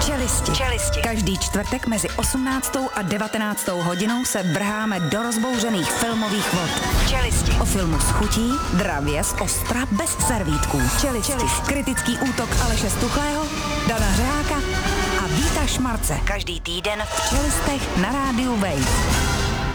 Čelisti. Každý čtvrtek mezi 18. a 19. hodinou se vrháme do rozbouřených filmových vod. Čelisti. O filmu s chutí, dravě, z ostra, bez servítků. Čelisti. Kritický útok Aleše Stuchlého, Dana Řeháka a Víta Šmarce. Každý týden v Čelistech na rádiu Wave.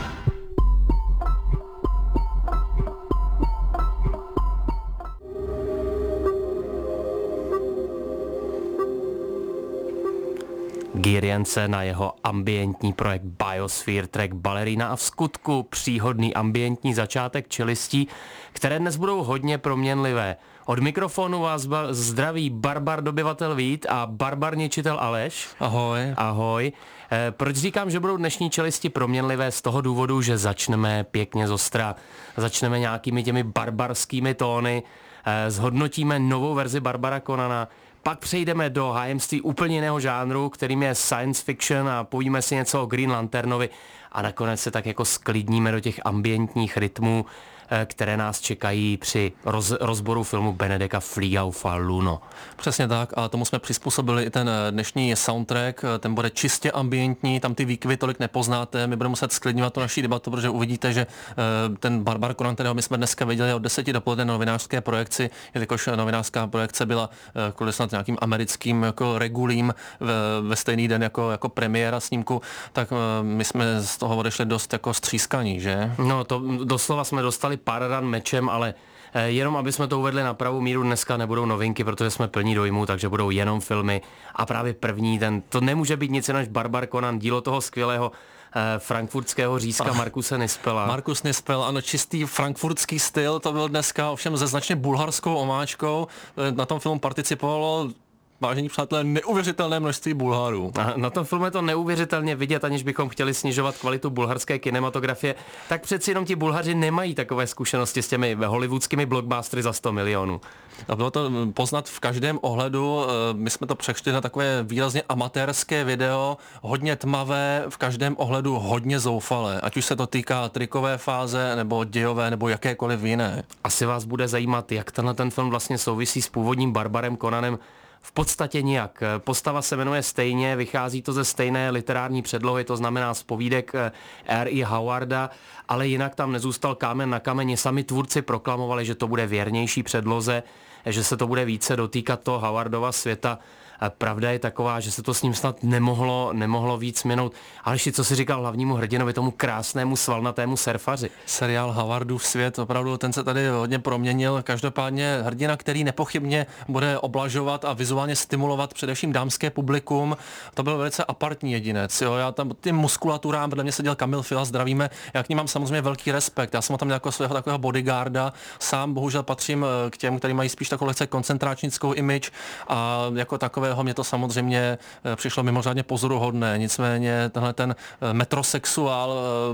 Girience na jeho ambientní projekt Biosphere track Ballerina a v skutku příhodný ambientní začátek Čelistí, které dnes budou hodně proměnlivé. Od mikrofonu vás zdraví barbar dobyvatel Vít a barbar ničitel Aleš. Ahoj. Ahoj. Proč říkám, že budou dnešní Čelisti proměnlivé? Z toho důvodu, že začneme pěkně zostra. Začneme nějakými těmi barbarskými tóny, zhodnotíme novou verzi Barbara Conana, pak přejdeme do hájemství úplně jiného žánru, kterým je science fiction a povíme si něco o Green Lanternovi a nakonec se tak jako sklidníme do těch ambientních rytmů, které nás čekají při rozboru filmu Benedeka Fliaufa Luno. Přesně tak a tomu jsme přizpůsobili i ten dnešní soundtrack, ten bude čistě ambientní, tam ty výkyvy tolik nepoznáte, my budeme muset sklidňovat tu naší debatu, protože uvidíte, že ten Barbar Conan, kterého my jsme dneska viděli od 10 dopoledne na novinářské projekci, jelikož novinářská projekce byla kvůli snad nějakým americkým jako regulím ve stejný den jako premiéra snímku, tak my jsme z toho odešli dost jako střískaní, že? No to doslova jsme dostali pár ran mečem, ale jenom aby jsme to uvedli na pravou míru, dneska nebudou novinky, protože jsme plní dojmu, takže budou jenom filmy a právě první, to nemůže být nic jiného než Barbar Conan, dílo toho skvělého frankfurtského řízka Markuse Nispela. Markus Nispel, ano, čistý frankfurtský styl, to byl dneska ovšem se značně bulharskou omáčkou, na tom filmu participovalo, vážení přátelé, neuvěřitelné množství Bulharů. A na tom filmu je to neuvěřitelně vidět, aniž bychom chtěli snižovat kvalitu bulharské kinematografie, tak přeci jenom ti Bulhaři nemají takové zkušenosti s těmi hollywoodskými blockbustery za 100 milionů. A bylo to poznat v každém ohledu, my jsme to přešli na takové výrazně amatérské video, hodně tmavé, v každém ohledu hodně zoufalé, ať už se to týká trikové fáze, nebo dějové, nebo jakékoliv jiné. Asi vás bude zajímat, jak ten film vlastně souvisí s původním Barbarem Conanem. V podstatě nijak. Postava se jmenuje stejně, vychází to ze stejné literární předlohy, to znamená z povídek R.E. Howarda, ale jinak tam nezůstal kámen na kameni. Sami tvůrci proklamovali, že to bude věrnější předloze, že se to bude více dotýkat toho Howardova světa. Pravda je taková, že se to s ním snad nemohlo víc minout. Aleši, co si říkal hlavnímu hrdinovi, tomu krásnému svalnatému surfaři? Seriál Howardův svět, opravdu ten se tady hodně proměnil. Každopádně hrdina, který nepochybně bude oblažovat a vizuálně stimulovat především dámské publikum, to byl velice apartní jedinec. Jo? Já tam tím muskulaturám, vedle mě seděl Kamil Fila, zdravíme, já k ním mám samozřejmě velký respekt. Já jsem ho tam jako svého takového bodyguarda, sám bohužel patřím k těm, kteří mají spíš takovou lehce koncentračnickou image a jako takové mě to samozřejmě přišlo mimořádně pozoruhodné, nicméně tenhle ten metrosexuál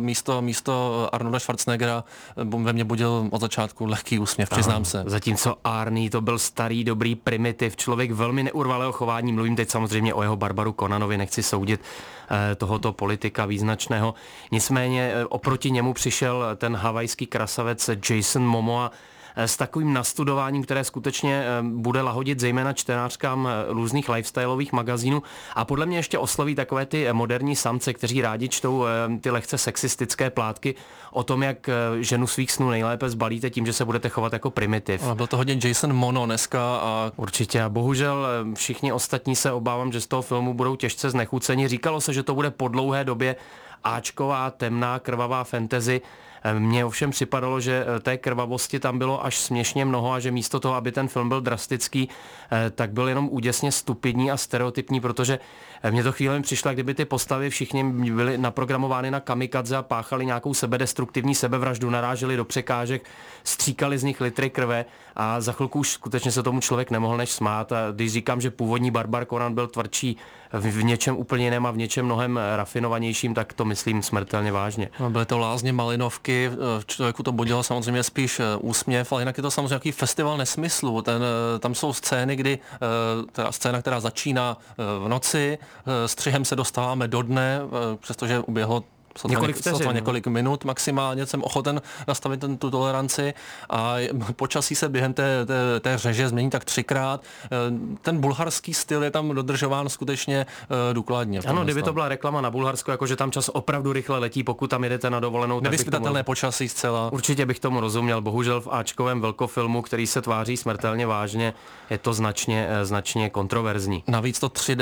místo Arnolda Schwarzeneggera ve mně budil od začátku lehký úsměv, přiznám se. Zatímco Arnie to byl starý, dobrý primitiv, člověk velmi neurvalého chování, mluvím teď samozřejmě o jeho Barbaru Conanovi, nechci soudit tohoto politika význačného, nicméně oproti němu přišel ten havajský krasavec Jason Momoa s takovým nastudováním, které skutečně bude lahodit zejména čtenářkám různých lifestyleových magazínů a podle mě ještě osloví takové ty moderní samce, kteří rádi čtou ty lehce sexistické plátky o tom, jak ženu svých snů nejlépe zbalíte tím, že se budete chovat jako primitiv. A byl to hodně Jason Mono dneska a určitě a bohužel všichni ostatní se obávám, že z toho filmu budou těžce znechuceni. Říkalo se, že to bude po dlouhé době áčková, temná, krvavá fantasy. Mně ovšem připadalo, že té krvavosti tam bylo až směšně mnoho a že místo toho, aby ten film byl drastický, tak byl jenom úděsně stupidní a stereotypní, protože mně to chvílemi přišlo, kdyby ty postavy všichni byly naprogramovány na kamikadze a páchali nějakou sebedestruktivní sebevraždu, naráželi do překážek, stříkali z nich litry krve a za chvilku už skutečně se tomu člověk nemohl než smát. A když říkám, že původní Barbar Conan byl tvrdší v něčem úplně jiném a v něčem mnohem rafinovanějším, tak to myslím smrtelně vážně. Byly to lázně Malinovky, člověku to budilo samozřejmě spíš úsměv, ale jinak je to samozřejmě nějaký festival nesmyslu. Tam jsou scény, kdy ta scéna, která začíná v noci, střihem se dostáváme do dne, přestože uběhlo sotva několik minut maximálně, jsem ochoten nastavit tu toleranci a počasí se během té řeže změní tak 3krát. Ten bulharský styl je tam dodržován skutečně důkladně. Ano, kdyby to byla reklama na Bulharsko, jakože tam čas opravdu rychle letí, pokud tam jedete na dovolenou. Nevyspytatelné počasí zcela. Určitě bych tomu rozuměl. Bohužel v áčkovém velkofilmu, který se tváří smrtelně vážně, je to značně kontroverzní. Navíc to 3D,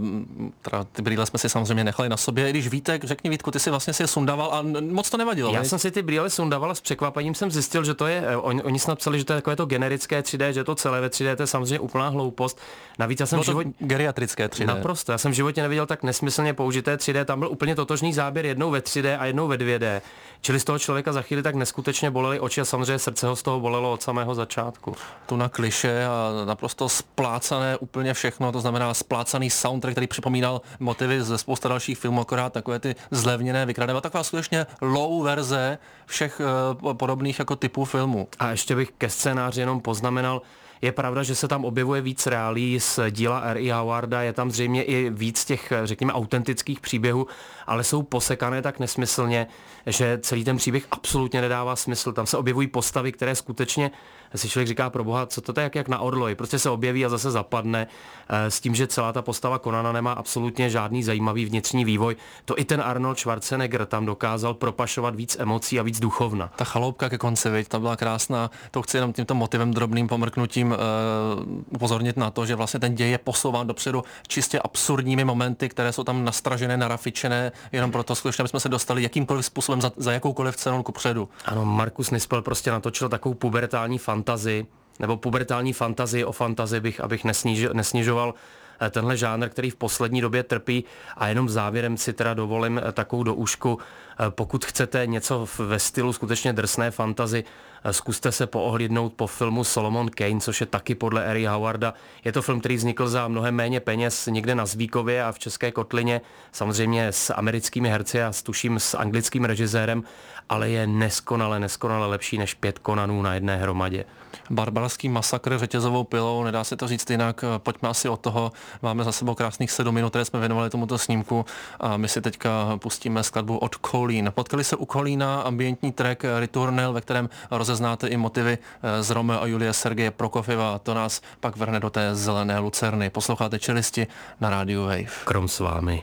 teda ty brýle jsme si samozřejmě nechali na sobě, i když Vítek, řekni Vítku, ty si vlastně si je sundával a moc to nevadilo. Já jsem si ty brýle sundával a s překvapením jsem zjistil, že to je, oni snad psali, že to je takové to generické 3D, že to celé ve 3D, to je samozřejmě úplná hloupost. Navíc já jsem geriatrické 3D. Naprosto, já jsem v životě neviděl tak nesmyslně použité 3D, tam byl úplně totožný záběr jednou ve 3D a jednou ve 2D. Čili z toho člověka za chvíli tak neskutečně bolely oči a samozřejmě srdce ho z toho bolelo od samého začátku. Tu na kliše a naprosto splácané úplně všechno, to znamená splácaný soundtrack, který připomínal motivy ze spousta dalších filmů, akorát takové ty zlevněné, vykradené, taková skutečně low verze všech podobných jako typů filmů. A ještě bych ke scénáři jenom poznamenal, je pravda, že se tam objevuje víc reálí z díla R.E. Howarda, je tam zřejmě i víc těch, řekněme, autentických příběhů, ale jsou posekané tak nesmyslně, že celý ten příběh absolutně nedává smysl. Tam se objevují postavy, které skutečně si člověk říká, proboha, co to je jak na orloji, prostě se objeví a zase zapadne, s tím, že celá ta postava Conana nemá absolutně žádný zajímavý vnitřní vývoj. To i ten Arnold Schwarzenegger tam dokázal propašovat víc emocí a víc duchovna. Ta chaloupka ke konci, viď, ta byla krásná, to chci jenom tímto motivem drobným pomrknutím upozornit na to, že vlastně ten děj je posouván dopředu čistě absurdními momenty, které jsou tam nastražené, narafičené, jenom proto skutečně, aby jsme se dostali jakýmkoliv způsobem za jakoukoliv cenou kupředu. Ano, Markus Nispel prostě natočil takovou pubertální fantazii, nebo pubertální fantazii o fantazii abych nesnižoval tenhle žánr, který v poslední době trpí, a jenom závěrem si teda dovolím takovou doušku. Pokud chcete něco ve stylu skutečně drsné fantasy, zkuste se poohlídnout po filmu Solomon Kane, což je taky podle R.E. Howarda. Je to film, který vznikl za mnohem méně peněz někde na Zvíkově a v České kotlině, samozřejmě s americkými herci a tuším s anglickým režisérem, ale je neskonale lepší než 5 Conanů na jedné hromadě. Barbarský masakr řetězovou pilou, nedá se to říct jinak, pojďme asi od toho, máme za sebou krásných 7 minut, které jsme věnovali tomuto snímku a my si teďka pustíme skladbu od Colleen. Potkali se u Colleena ambientní track Returnal, ve kterém rozeznáte i motivy z Romeo a Julie Sergeje Prokofjeva, to nás pak vrhne do té zelené lucerny. Posloucháte Čelisti na rádiu Wave. Krom s vámi.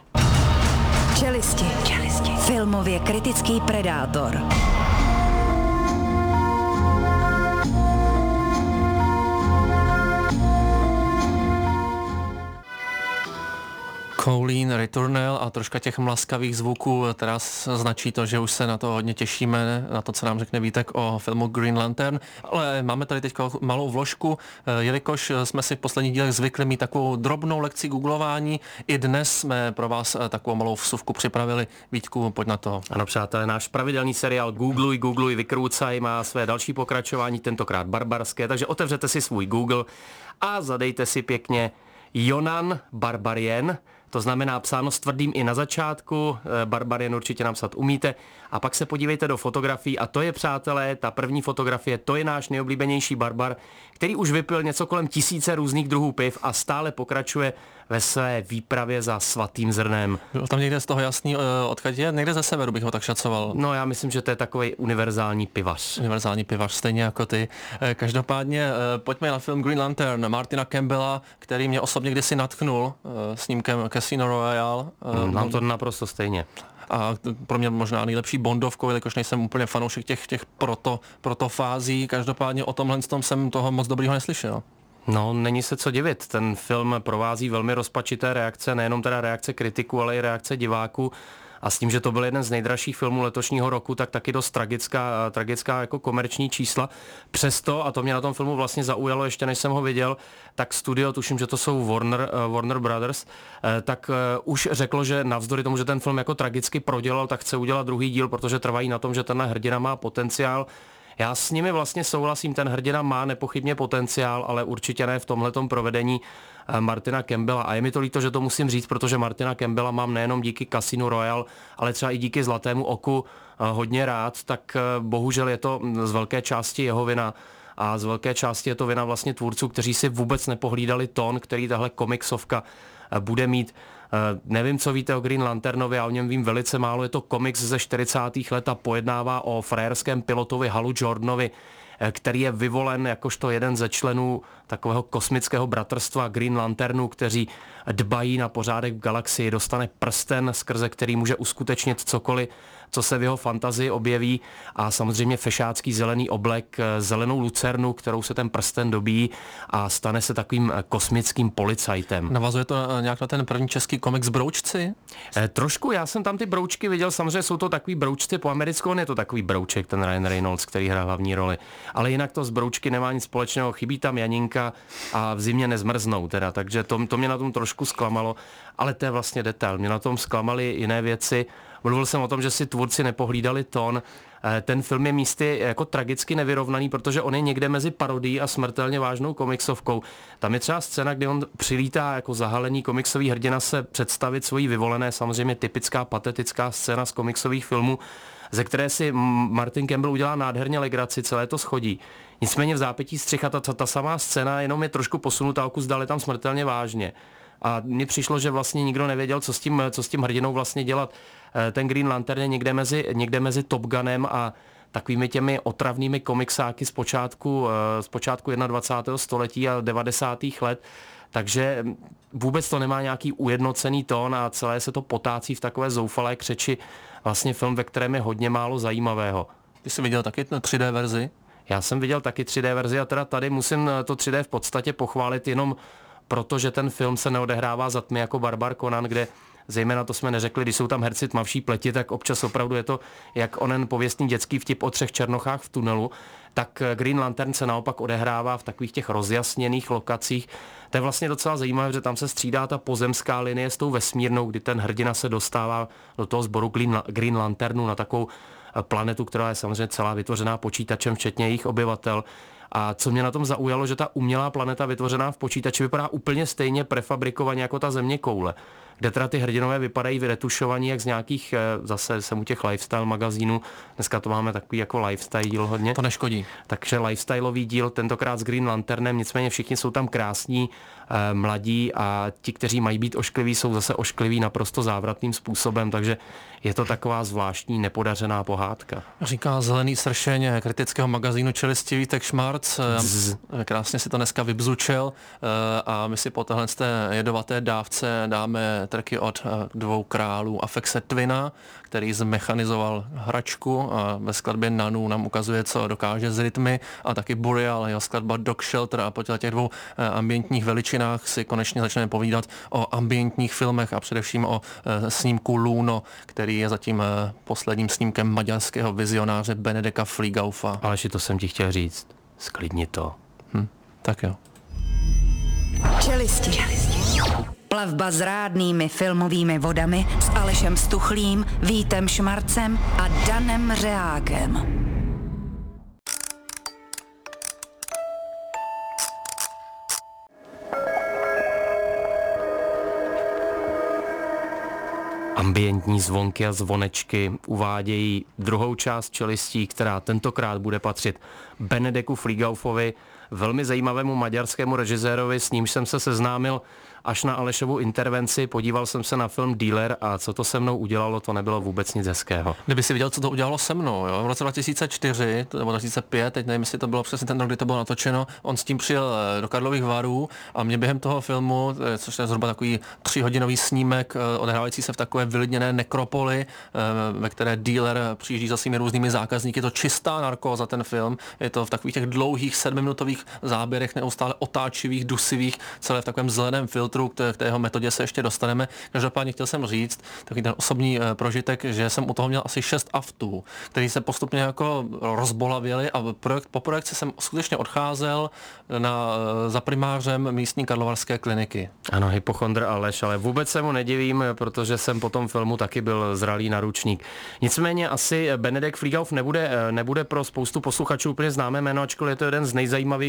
Čelisti. Filmově kritický predátor. Colleen, Returnal a troška těch mlaskavých zvuků, teda značí to, že už se na to hodně těšíme, na to, co nám řekne Vítek o filmu Green Lantern, ale máme tady teď malou vložku, jelikož jsme si v posledních dílech zvykli mít takovou drobnou lekci googlování, i dnes jsme pro vás takovou malou vsuvku připravili. Vítku, pojď na to. Ano, přátelé, náš pravidelný seriál Googluj, vykrůcaj má své další pokračování, tentokrát barbarské, takže otevřete si svůj Google a zadejte si pěkně Conan Barbarian. To znamená psáno s tvrdým i na začátku, Barbarian určitě napsat umíte, a pak se podívejte do fotografií a to je, přátelé, ta první fotografie, to je náš nejoblíbenější barbar, který už vypil něco kolem 1000 různých druhů piv a stále pokračuje ve své výpravě za svatým zrnem. Bylo tam někde z toho jasný, odkud je? Někde ze severu bych ho tak šacoval. No, já myslím, že to je takový univerzální pivař. Univerzální pivař, stejně jako ty. Každopádně pojďme na film Green Lantern Martina Campbella, který mě osobně kdysi natchnul snímkem Casino Royale. Mám to naprosto stejně. A pro mě možná nejlepší bondovkou, jelikož nejsem úplně fanoušek těch protofází. Každopádně o tomhle jsem toho moc dobrýho neslyšel. No, není se co divit. Ten film provází velmi rozpačité reakce, nejenom teda reakce kritiků, ale i reakce diváků. A s tím, že to byl jeden z nejdražších filmů letošního roku, tak taky dost tragická jako komerční čísla. Přesto, a to mě na tom filmu vlastně zaujalo, ještě než jsem ho viděl, tak studio, tuším, že to jsou Warner Brothers, tak už řeklo, že navzdory tomu, že ten film jako tragicky prodělal, tak chce udělat druhý díl, protože trvají na tom, že tenhle hrdina má potenciál. Já s nimi vlastně souhlasím, ten hrdina má nepochybně potenciál, ale určitě ne v tomhletom provedení Martina Campbella. A je mi to líto, že to musím říct, protože Martina Campbella mám nejenom díky Casino Royale, ale třeba i díky Zlatému oku hodně rád, tak bohužel je to z velké části jeho vina. A z velké části je to vina vlastně tvůrců, kteří si vůbec nepohlídali tón, který tahle komiksovka bude mít. Nevím, co víte o Green Lanternovi, já o něm vím velice málo. Je to komiks ze 40. let a pojednává o frajerském pilotovi Halu Jordanovi, který je vyvolen jakožto jeden ze členů takového kosmického bratrstva Green Lanternů, kteří dbají na pořádek v galaxii. Dostane prsten, skrze který může uskutečnit cokoliv, co se v jeho fantazii objeví, a samozřejmě fešácký zelený oblek, zelenou lucernu, kterou se ten prsten dobíjí, a stane se takovým kosmickým policajtem. Navazuje to nějak na ten první český komiks Broučci? Trošku, já jsem tam ty broučky viděl, samozřejmě jsou to takový broučci po americku, on je to takový brouček, ten Ryan Reynolds, který hrál hlavní roli. Ale jinak to z broučky nemá nic společného, chybí tam Janinka a v zimě nezmrznou teda, takže to mě na tom trošku zklamalo, ale to je vlastně detail. Mě na tom zklamaly jiné věci. Mluvil jsem o tom, že si tvůrci nepohlídali tón. Ten film je místy jako tragicky nevyrovnaný, protože on je někde mezi parodií a smrtelně vážnou komiksovkou. Tam je třeba scéna, kdy on přilítá jako zahalený komiksový hrdina se představit svojí vyvolené, samozřejmě typická patetická scéna z komiksových filmů, ze které si Martin Campbell udělá nádherně legraci, celé to schodí. Nicméně v zápětí střicha ta samá scéna jenom je trošku posunutá o kus dál, je tam smrtelně vážně. A mně přišlo, že vlastně nikdo nevěděl, co s tím hrdinou vlastně dělat. Ten Green Lantern je někde mezi Top Gunem a takovými těmi otravnými komiksáky z počátku 21. století a 90. let. Takže vůbec to nemá nějaký ujednocený tón a celé se to potácí v takové zoufalé křeči. Vlastně film, ve kterém je hodně málo zajímavého. Ty jsi viděl taky 3D verzi? Já jsem viděl taky 3D verzi a teda tady musím to 3D v podstatě pochválit jenom protože ten film se neodehrává za tmy jako Barbar Conan, kde zejména to jsme neřekli, když jsou tam herci tmavší pleti, tak občas opravdu je to jak onen pověstný dětský vtip o 3 černochách v tunelu, tak Green Lantern se naopak odehrává v takových těch rozjasněných lokacích. To je vlastně docela zajímavé, že tam se střídá ta pozemská linie s tou vesmírnou, kdy ten hrdina se dostává do toho sboru Green Lanternu na takovou planetu, která je samozřejmě celá vytvořená počítačem, včetně jejich obyvatel. A co mě na tom zaujalo, že ta umělá planeta vytvořená v počítači vypadá úplně stejně prefabrikovaně jako ta zeměkoule, kde teda ty hrdinové vypadají vyretušovaní jak z nějakých, zase jsem u těch lifestyle magazínů, dneska to máme takový jako lifestyle díl hodně. To neškodí. Takže lifestyleový díl, tentokrát s Green Lanternem, nicméně všichni jsou tam krásní, mladí a ti, kteří mají být oškliví, jsou zase oškliví naprosto závratným způsobem, takže je to taková zvláštní nepodařená pohádka. Říká zelený sršeň kritického magazínu Čelistivý Vítek Šmarc. Krásně si to dneska vybzučel a my si po téhle jedovaté dávce dáme tracky od 2 králů Afexe Twina, který zmechanizoval hračku a ve skladbě Nanu nám ukazuje, co dokáže z rytmy, a taky Boreal, jeho skladba Dog Shelter, a po těch 2 ambientních veličinách si konečně začneme povídat o ambientních filmech a především o snímku Luno, který je zatím posledním snímkem maďarského vizionáře Benedeka Fliegaufa. Aleši, to jsem ti chtěl říct. Sklidni to. Tak jo. Čelisti. Plavba s rádnými filmovými vodami s Alešem Stuchlým, Vítem Šmarcem a Danem Řeákem. Ambientní zvonky a zvonečky uvádějí druhou část Čelistí, která tentokrát bude patřit Benedeku Fliegaufovi, velmi zajímavému maďarskému režisérovi, s nímž jsem se seznámil až na Alešovu intervenci. Podíval jsem se na film Dealer a co to se mnou udělalo, to nebylo vůbec nic hezkého. Kdyby si viděl, co to udělalo se mnou, jo? V roce 2004 nebo 2005, teď nevím, jestli to bylo přesně ten rok, kdy to bylo natočeno, on s tím přijel do Karlových Varů a mě během toho filmu, což je zhruba takový 3hodinový snímek, odehrávající se v takové vylidněné nekropoli, ve které dealer přijíždí za svými různými zákazníky, je to čistá narkóza ten film, je to v takových těch dlouhých 7minutových záběrech, neustále otáčivých, dusivých, celé v takovém zeleném filtru, k té jeho metodě se ještě dostaneme. Každopádně chtěl jsem říct, takový ten osobní prožitek, že jsem u toho měl asi 6 aftů, který se postupně jako rozbolavěli a po projekci jsem skutečně odcházel za primářem místní karlovarské kliniky. Ano, hypochondr Aleš, ale vůbec se mu nedivím, protože jsem po tom filmu taky byl zralý naručník. Nicméně asi Benedek Fliegauff nebude pro spoustu posluchačů úplně známé jméno, ačkoliv je to jeden z nejzajímavějších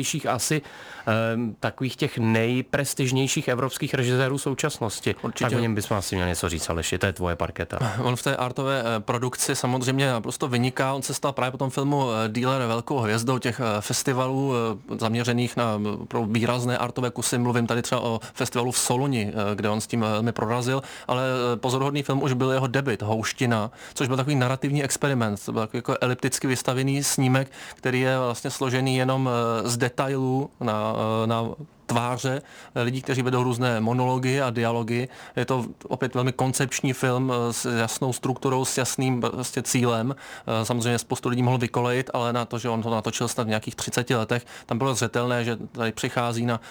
nejzajímavějších asi takových těch nejprestižnějších evropských režisérů současnosti. Určitě. Tak o něm bychom asi měli něco říct, Aleši, to je tvoje parketa. On v té artové produkci samozřejmě naprosto vyniká, on se stal právě po tom filmu Dealer velkou hvězdou těch festivalů zaměřených na výrazné artové kusy. Mluvím tady třeba o festivalu v Soluni, kde on s tím mi prorazil, ale pozoruhodný film už byl jeho debut, Houština, což byl takový narrativní experiment. To byl takový jako elipticky vystavený snímek, který je vlastně složený jenom z detailů na tváře lidí, kteří vedou různé monology a dialogy. Je to opět velmi koncepční film s jasnou strukturou, s jasným vlastně cílem. Samozřejmě spoustu lidí mohl vykolejit, ale na to, že on to natočil snad v nějakých 30 letech, tam bylo zřetelné, že tady přichází na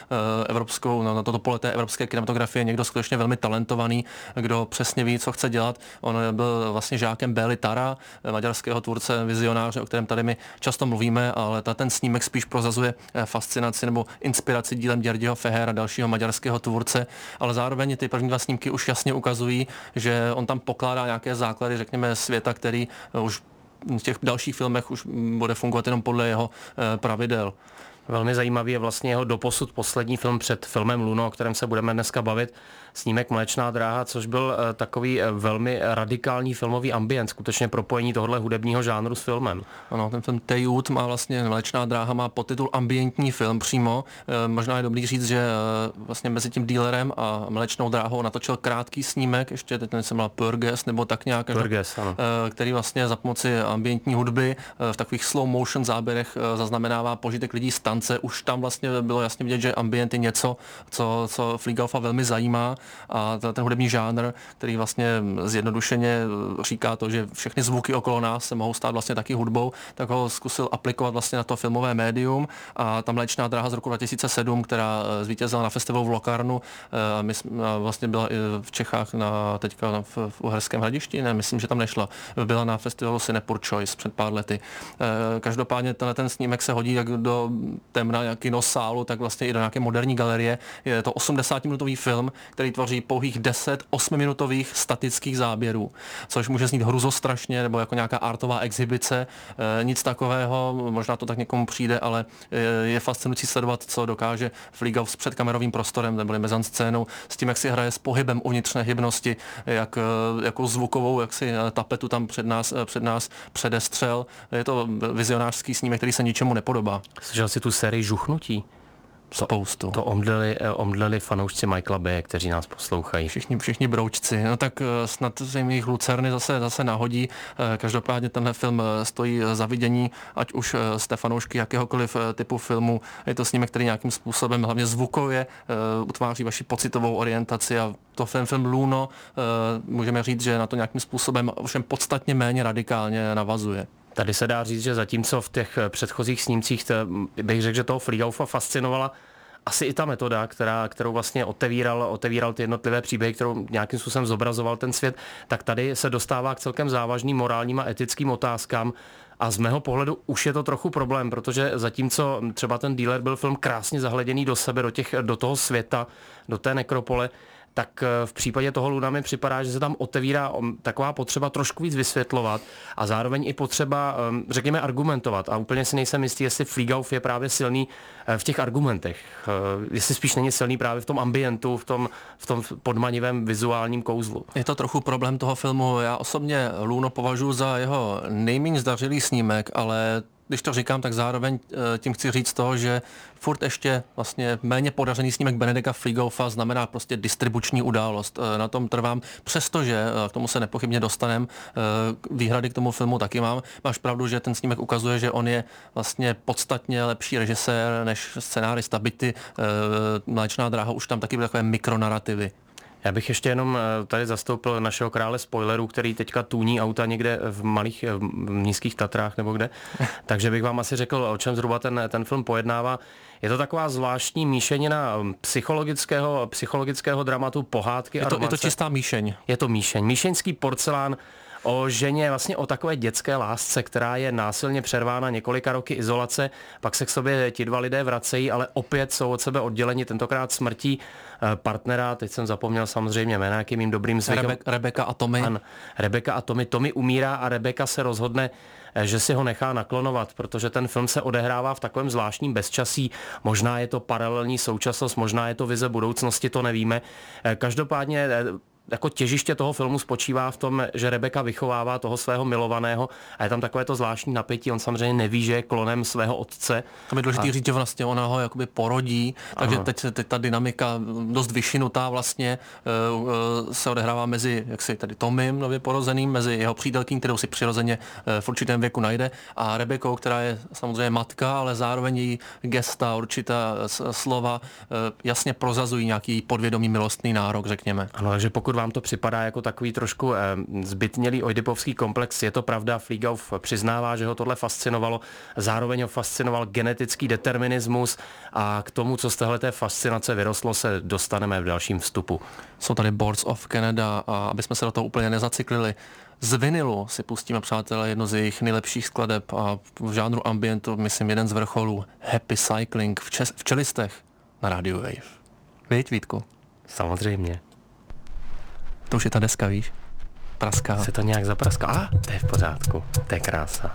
toto pole té evropské kinematografie někdo skutečně velmi talentovaný, kdo přesně ví, co chce dělat. On byl vlastně žákem Bély Tara, maďarského tvůrce, vizionáře, o kterém tady my často mluvíme, ale ten snímek spíš prozazuje fascinaci nebo inspiraci dílem Györgyho Fehera, dalšího maďarského tvůrce, ale zároveň ty první dva snímky už jasně ukazují, že on tam pokládá nějaké základy, řekněme, světa, který už v těch dalších filmech už bude fungovat jenom podle jeho pravidel. Velmi zajímavý je vlastně jeho doposud poslední film před filmem Luno, o kterém se budeme dneska bavit, snímek Mléčná dráha, což byl takový velmi radikální filmový ambient, skutečně propojení tohohle hudebního žánru s filmem. Ano, ten film Tejút má vlastně, Mléčná dráha má podtitul ambientní film přímo. Možná je dobrý říct, že vlastně mezi tím Dealerem a Mléčnou dráhou natočil krátký snímek, ještě teď se jmenuje Purges, nebo tak nějak, Purges, ano. Který vlastně za pomoci ambientní hudby v takových slow motion záběrech zaznamenává požitek lidí z tance. Už tam vlastně bylo jasně vidět, že ambient je něco, co Fliegaufa velmi zajímá, a ten hudební žánr, který vlastně zjednodušeně říká to, že všechny zvuky okolo nás se mohou stát vlastně taky hudbou, tak ho zkusil aplikovat vlastně na to filmové médium, a ta Mléčná dráha z roku 2007, která zvítězila na festivalu v Locarnu, vlastně byla i v Čechách teďka v Uherském Hradišti, ne, myslím, že tam nešla, byla na festivalu Cinepur Choice před pár lety. Každopádně ten snímek se hodí jak do temna kinosálu, tak vlastně i do nějaké moderní galerie. Je to 80-minutový film, který tvoří pouhých 10 8-minutových statických záběrů, což může znít hruzostrašně, nebo jako nějaká artová exibice. Nic takového, možná to tak někomu přijde, ale je fascinující sledovat, co dokáže Fliegau s předkamerovým prostorem, nebo mezanscénou, s tím, jak si hraje s pohybem uvnitř hybnosti, jakou zvukovou tapetu tam před nás předestřel. Je to vizionářský snímek, který se ničemu nepodobá. Slyšel jsi tu sérii Žuchnutí? Spoustu. To omdleli fanoušci Michaela Baye, kteří nás poslouchají. Všichni broučci. No tak snad se jim jejich lucerny zase nahodí. Každopádně tenhle film stojí za vidění, ať už jste fanoušky jakéhokoliv typu filmu. Je to snímek, který nějakým způsobem, hlavně zvukově, utváří vaši pocitovou orientaci, a to film Luno můžeme říct, že na to nějakým způsobem ovšem podstatně méně radikálně navazuje. Tady se dá říct, že zatímco v těch předchozích snímcích bych řekl, že toho Fliegaufa fascinovala asi i ta metoda, kterou vlastně otevíral ty jednotlivé příběhy, kterou nějakým způsobem zobrazoval ten svět, tak tady se dostává k celkem závažným morálním a etickým otázkám. A z mého pohledu už je to trochu problém, protože zatímco třeba ten Dealer byl film krásně zahleděný do sebe, do toho světa, do té nekropole, tak v případě toho Luna mi připadá, že se tam otevírá taková potřeba trošku víc vysvětlovat a zároveň i potřeba, řekněme, argumentovat. A úplně si nejsem jistý, jestli Fliegauff je právě silný v těch argumentech. Jestli spíš není silný právě v tom ambientu, v tom podmanivém vizuálním kouzlu. Je to trochu problém toho filmu. Já osobně Luno považuji za jeho nejméně zdařilý snímek, ale když to říkám, tak zároveň tím chci říct to, že furt ještě vlastně méně podařený snímek Benedika Fliegaufa znamená prostě distribuční událost. Na tom trvám, přestože k tomu se nepochybně dostanem, výhrady k tomu filmu taky mám. Máš pravdu, že ten snímek ukazuje, že on je vlastně podstatně lepší režisér než scenárista, byť ty Mléčná dráha už tam taky byly takové mikronarativy. Já bych ještě jenom tady zastoupil našeho krále spoilerů, který teďka tůní auta někde v nízkých Tatrách nebo kde. Takže bych vám asi řekl, o čem zhruba ten film pojednává. Je to taková zvláštní míšenina psychologického dramatu, pohádky a romance. Je to čistá míšeň. Je to míšeň. Míšeňský porcelán o ženě, vlastně o takové dětské lásce, která je násilně přervána několika roky izolace, pak se k sobě ti dva lidé vracejí, ale opět jsou od sebe odděleni, tentokrát smrtí partnera, teď jsem zapomněl samozřejmě jména, jakým mým dobrým zvykem. Rebecca a Tommy. Ano, Rebecca a Tommy. Tommy umírá a Rebecca se rozhodne, že si ho nechá naklonovat, protože ten film se odehrává v takovém zvláštním bezčasí. Možná je to paralelní současnost, možná je to vize budoucnosti, to nevíme. Každopádně jako těžiště toho filmu spočívá v tom, že Rebecca vychovává toho svého milovaného a je tam takové to zvláštní napětí. On samozřejmě neví, že je klonem svého otce. To je důležitý říct, že vlastně ona ho jakoby porodí, takže teď ta dynamika dost vyšinutá vlastně se odehrává mezi tady Tomym nově porozeným, mezi jeho přítelkyní, kterou si přirozeně v určitém věku najde, a Rebeckou, která je samozřejmě matka, ale zároveň její gesta, určitá slova jasně prozazují nějaký podvědomý milostný nárok, řekněme. Ano, takže pokud vám to připadá jako takový trošku zbytnělý oidipovský komplex, je to pravda, Flieghoff přiznává, že ho tohle fascinovalo, zároveň ho fascinoval genetický determinismus a k tomu, co z téhleté fascinace vyrostlo, se dostaneme v dalším vstupu. Jsou tady Boards of Canada a aby jsme se do toho úplně nezacyklili, z vinilu si pustíme, přátelé, jedno z jejich nejlepších skladeb a v žánru ambientu, myslím, jeden z vrcholů, Happy Cycling v Čelistech na Radio Wave. Víš, Vítku? Samozřejmě. To už je ta deska, víš? Praská. Se to nějak zapraská. To je v pořádku. To je krása.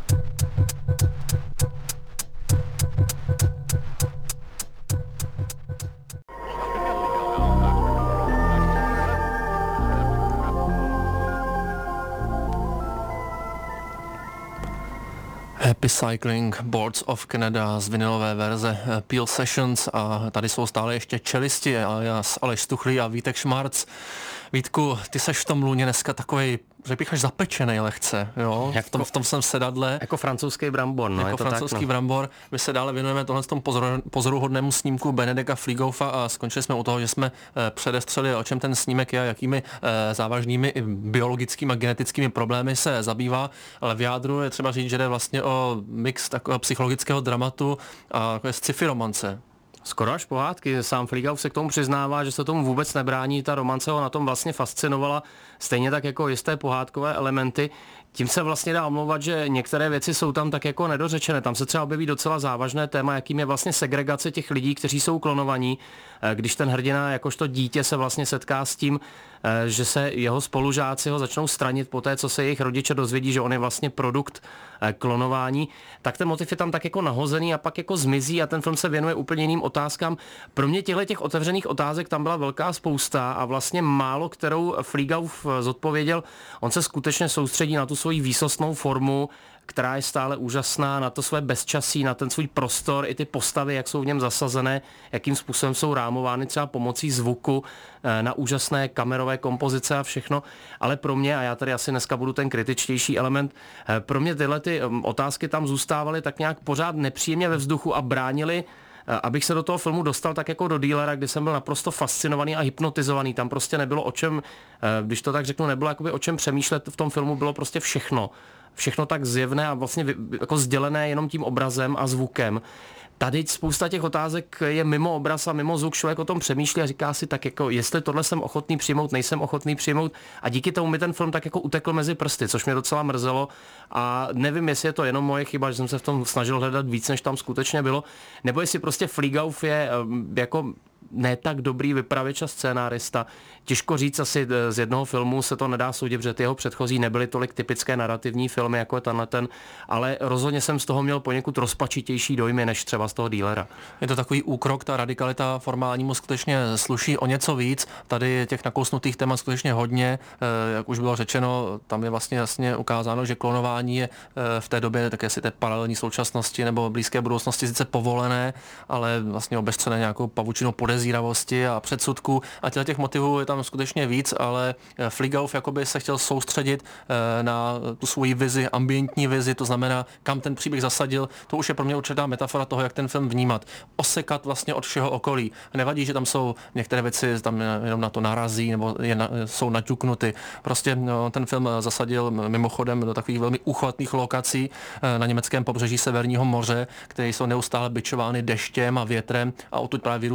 Happy Cycling, Boards of Canada z vinylové verze Peel Sessions a tady jsou stále ještě čelisti, Aleš Stuchlý a Vítek Šmarc. Vítku, ty seš v tom lůně dneska takovej, řekl bych, až zapečenej lehce, jo? V tom jsem sedadle. Jako francouzský brambor, no. Jako francouzský brambor. My se dále věnujeme tohle tomu pozoruhodnému snímku Benedeka Flieghofa a skončili jsme u toho, že jsme předestřeli, o čem ten snímek je a jakými závažnými biologickými a genetickými problémy se zabývá, ale v jádru je třeba říct, že jde vlastně o mix takového psychologického dramatu a takové sci-fi romance. Skoro až pohádky. Sám Flieghoff se k tomu přiznává, že se tomu vůbec nebrání, ta romance ho na tom vlastně fascinovala, stejně tak jako jisté pohádkové elementy. Tím se vlastně dá omlouvat, že některé věci jsou tam tak jako nedořečené. Tam se třeba objeví docela závažné téma, jakým je vlastně segregace těch lidí, kteří jsou klonovaní, když ten hrdina jakožto dítě se vlastně setká s tím, že se jeho spolužáci ho začnou stranit po té, co se jejich rodiče dozvědí, že on je vlastně produkt klonování, tak ten motiv je tam tak jako nahozený a pak jako zmizí a ten film se věnuje úplně jiným otázkám. Pro mě těch otevřených otázek tam byla velká spousta a vlastně málo kterou Flieghoff zodpověděl. On se skutečně soustředí na tu svoji výsostnou formu, která je stále úžasná, na to své bezčasí, na ten svůj prostor, i ty postavy, jak jsou v něm zasazené, jakým způsobem jsou rámovány třeba pomocí zvuku, na úžasné kamerové kompozice a všechno. Ale pro mě, a já tady asi dneska budu ten kritičtější element, pro mě tyhle ty otázky tam zůstávaly tak nějak pořád nepříjemně ve vzduchu a bránili, abych se do toho filmu dostal tak jako do Dealera, kdy jsem byl naprosto fascinovaný a hypnotizovaný. Tam prostě nebylo o čem, když to tak řeknu, nebylo jakoby o čem přemýšlet, v tom filmu bylo prostě všechno. Všechno tak zjevné a vlastně jako sdělené jenom tím obrazem a zvukem. Tady spousta těch otázek je mimo obraz a mimo zvuk, člověk o tom přemýšlí a říká si tak jako, jestli tohle jsem ochotný přijmout, nejsem ochotný přijmout, a díky tomu mi ten film tak jako utekl mezi prsty, což mě docela mrzelo a nevím, jestli je to jenom moje chyba, že jsem se v tom snažil hledat víc, než tam skutečně bylo, nebo jestli prostě Flieghoff je jako ne tak dobrý vypravěč a scénárista. Těžko říct, asi z jednoho filmu se to nedá soudit, protože ty jeho předchozí nebyly tolik typické narrativní filmy, jako je ten, ale rozhodně jsem z toho měl poněkud rozpačitější dojmy, než třeba z toho Dealera. Je to takový úkrok, ta radikalita formální mu skutečně sluší o něco víc. Tady těch nakousnutých témat skutečně hodně. Jak už bylo řečeno, tam je vlastně jasně ukázáno, že klonování je v té době také si té paralelní současnosti nebo blízké budoucnosti sice povolené, ale vlastně obestřené nějakou pavučinou podezíravosti a předsudků. A těch motivů je tam skutečně víc, ale Flieghoff jakoby se chtěl soustředit na tu svoji vizi, ambientní vizi, to znamená, kam ten příběh zasadil. To už je pro mě určitá metafora toho, jak ten film vnímat. Osekat vlastně od všeho okolí. Nevadí, že tam jsou některé věci, tam jenom na to narazí nebo jsou naťuknuty. Prostě ten film zasadil mimochodem do takových velmi úchvatných lokací na německém pobřeží Severního moře, které jsou neustále bičovány deštěm a větrem a odtud právě vyrůstá to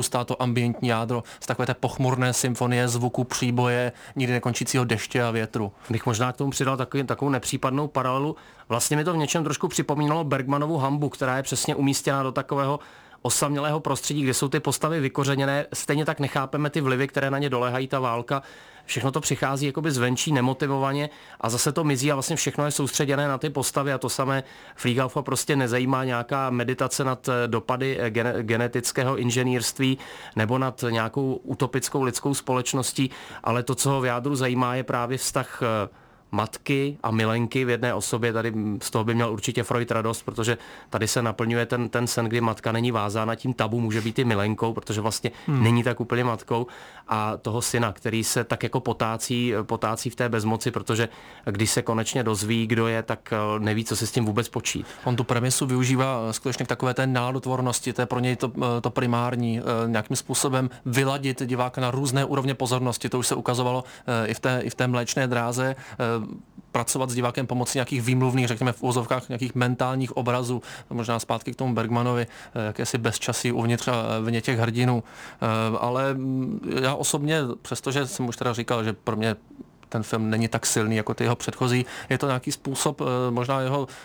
ambientní jádro z takové té pochmurné symfonie zvuku příboje, nikdy nekončícího deště a větru. Bych možná k tomu přidal takovou nepřípadnou paralelu. Vlastně mi to v něčem trošku připomínalo Bergmanovu Hambu, která je přesně umístěna do takového osamělého prostředí, kde jsou ty postavy vykořeněné, stejně tak nechápeme ty vlivy, které na ně doléhají, ta válka. Všechno to přichází jakoby zvenčí, nemotivovaně a zase to mizí a vlastně všechno je soustředěné na ty postavy a to samé Fliegaufa prostě nezajímá nějaká meditace nad dopady genetického inženýrství nebo nad nějakou utopickou lidskou společností, ale to, co ho v jádru zajímá, je právě vztah matky a milenky v jedné osobě. Tady z toho by měl určitě Freud radost, protože tady se naplňuje ten sen, kdy matka není vázána tím tabu, může být i milenkou, protože vlastně není tak úplně matkou, a toho syna, který se tak jako potácí v té bezmoci, protože když se konečně dozví, kdo je, tak neví, co se s tím vůbec počít. On tu premisu využívá skutečně k takové té nádotvornosti, to je pro něj to primární, nějakým způsobem vyladit diváka na různé úrovně pozornosti. To už se ukazovalo i v té Mléčné dráze, pracovat s divákem pomocí nějakých výmluvných, řekněme v úvozovkách, nějakých mentálních obrazů, možná zpátky k tomu Bergmanovi, jakési bezčasí uvnitř a vně těch hrdinů. Ale já osobně, přestože jsem už teda říkal, že pro mě ten film není tak silný jako ty jeho předchozí. Je to nějaký způsob, možná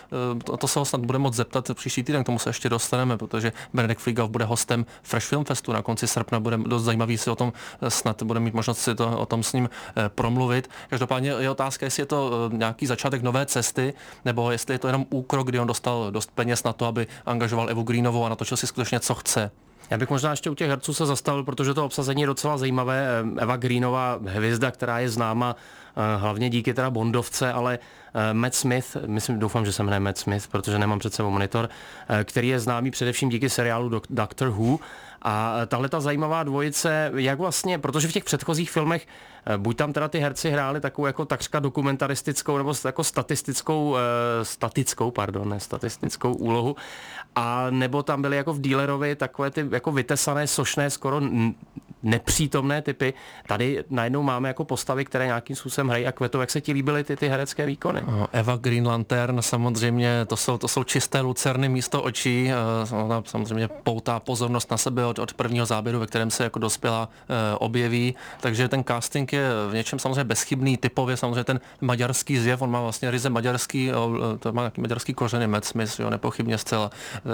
to se ho snad bude moct zeptat příští týden, k tomu se ještě dostaneme, protože Benedikt Fliegau bude hostem Fresh Film Festu na konci srpna, bude dost zajímavý si o tom, snad bude mít možnost si o tom s ním promluvit. Každopádně je otázka, jestli je to nějaký začátek nové cesty, nebo jestli je to jenom úkrok, kdy on dostal dost peněz na to, aby angažoval Evu Greenovou a natočil si skutečně, co chce. Já bych možná ještě u těch herců se zastavil, protože to obsazení je docela zajímavé. Eva Greenová, hvězda, která je známa hlavně díky teda Bondovce, ale Matt Smith, doufám, že se jmenuje Matt Smith, protože nemám před sebou monitor, který je známý především díky seriálu Doctor Who. A tahle ta zajímavá dvojice, jak vlastně, protože v těch předchozích filmech buď tam teda ty herci hráli takovou jako takřka dokumentaristickou nebo jako statistickou úlohu, a nebo tam byly jako v Dealerovi takové ty jako vytesané, sošné, skoro nepřítomné typy. Tady najednou máme jako postavy, které nějakým způsobem hrají a kvetou. Jak se ti líbily ty herecké výkony? Eva Green Lantern, samozřejmě, to jsou čisté lucerny místo očí. Ona samozřejmě poutá pozornost na sebe od prvního záběru, ve kterém se jako dospělá objeví. Takže ten casting je v něčem samozřejmě bezchybný, typově samozřejmě ten maďarský zjev, on má vlastně ryze maďarský, to má nějaký maďarský kořeny, Matt Smith, jo, nepochybně zcela.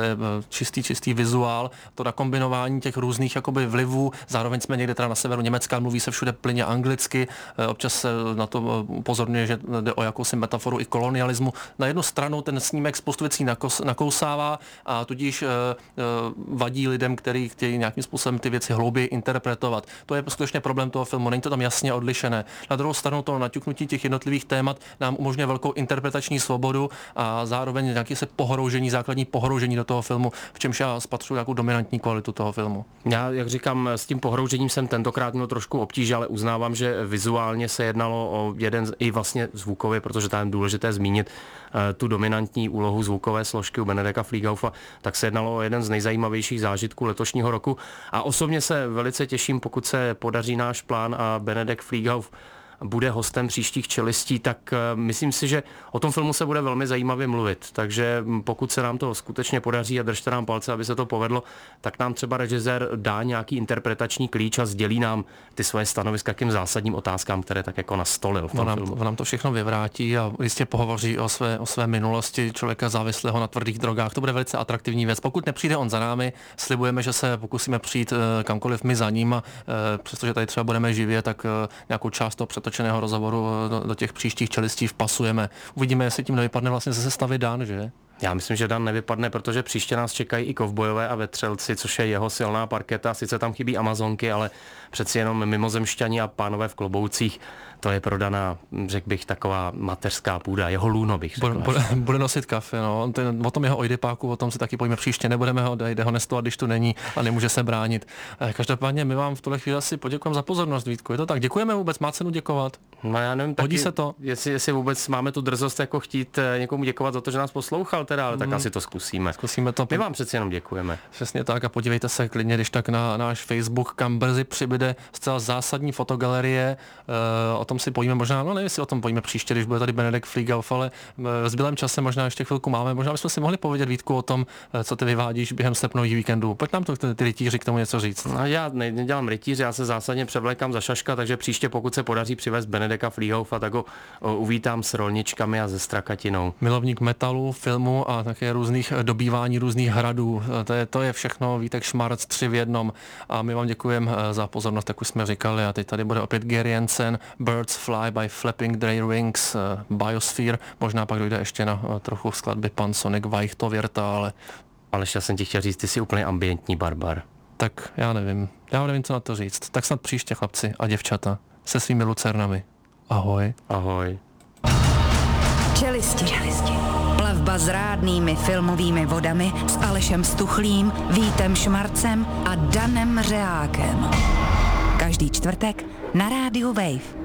Čistý vizuál, to nakombinování těch různých jakoby vlivů, zároveň jsme někde teda na severu Německa, mluví se všude plyně anglicky, občas se na to upozorňuje, že jde o jakousi metaforu i kolonialismu. Na jednu stranu ten snímek spoustu věcí nakousává a tudíž vadí lidem, kteří chtějí nějakým způsobem ty věci hlouběji interpretovat. To je skutečně problém toho filmu, není to tam jasně odlišené. Na druhou stranu to naťuknutí těch jednotlivých témat nám umožňuje velkou interpretační svobodu a zároveň nějaké se základní pohroužení do toho filmu, v čemž já spatřuji nějakou dominantní kvalitu toho filmu. Já, jak říkám, s tím pohroužením jsem tentokrát měl trošku obtíž, ale uznávám, že vizuálně se jednalo o jeden i vlastně zvukově, protože tam je důležité zmínit tu dominantní úlohu zvukové složky u Benedikta Fliegaufa, tak se jednalo o jeden z nejzajímavějších zážitků letošního roku. A osobně se velice těším, pokud se podaří náš plán a Benedikt Fliegau bude hostem příštích Čelistí, tak myslím si, že o tom filmu se bude velmi zajímavě mluvit. Takže pokud se nám to skutečně podaří a držte nám palce, aby se to povedlo, tak nám třeba režisér dá nějaký interpretační klíč a sdělí nám ty svoje stanoviska k těm zásadním otázkám, které tak jako nastolil v tom filmu. On nám to všechno vyvrátí a jistě pohovoří o své minulosti člověka závislého na tvrdých drogách. To bude velice atraktivní věc. Pokud nepřijde on za námi, slibujeme, že se pokusíme přijít kamkoliv my za ním a přestože tady třeba budeme živě, tak nějakou část toho přetočeného rozhovoru do těch příštích Čelistí vpasujeme. Uvidíme, jestli tím nevypadne vlastně ze sestavy Dan, že? Já myslím, že Dan nevypadne, protože příště nás čekají i kovbojové a vetřelci, což je jeho silná parketa. Sice tam chybí Amazonky, ale přeci jenom mimozemšťani a pánové v kloboucích, to je pro Dana, řekl bych, taková mateřská půda, jeho lůno bych řekl. Bude nosit kafe, no. O tom jeho ojdipáku, o tom si taky pojíme příště, nebudeme ho dehonestovat, když tu není a nemůže se bránit. Každopádně my vám v tuhle chvíli asi poděkujeme za pozornost, Vítku. Je to tak? Děkujeme vůbec, má cenu děkovat. No já nevím, hodí taky, se to. Jestli vůbec máme tu drzost jako chtít někomu děkovat za to, že nás poslouchal teda, ale tak asi to zkusíme. Zkusíme to. My vám přeci jenom děkujeme. Přesně tak a podívejte se klidně, když tak na náš Facebook, kam brzy přibyde zcela zásadní fotogalerie. O tom tom si pojíme možná, no nevím, jestli o tom pojíme příště, když bude tady Benedek Flígalf, ale v zbylém čase možná ještě chvilku máme. Možná bychom si mohli povědět, Vítku, o tom, co ty vyvádíš během srpnových víkendů. Pojď nám to ty rytíři k tomu něco říct. No, já nedělám rytíře, já se zásadně převlékám za šaška, takže příště, pokud se podaří přivést Benedeka Flígalfa, tak ho uvítám s rolničkami a se strakatinou. Milovník metalu, filmu a také různých dobývání různých hradů. To je všechno Vítek Šmarc 3 v 1. A my vám děkujeme za pozornost, tak už jsme říkali. A teď tady bude opět Gary Jensen, Birds Fly by Flapping Their Wings, Biosphere. Možná pak dojde ještě na trochu skladby Pan Sonic Vajchtověrta, ale já jsem ti chtěl říct, ty jsi úplně ambientní barbar. Tak já nevím, co na to říct. Tak snad příště, chlapci a děvčata, se svými lucernami. Ahoj. Ahoj. Čelisti. Plavba s rádnými filmovými vodami s Alešem Stuchlým, Vítem Šmarcem a Danem Řeákem. Každý čtvrtek na rádiu Wave.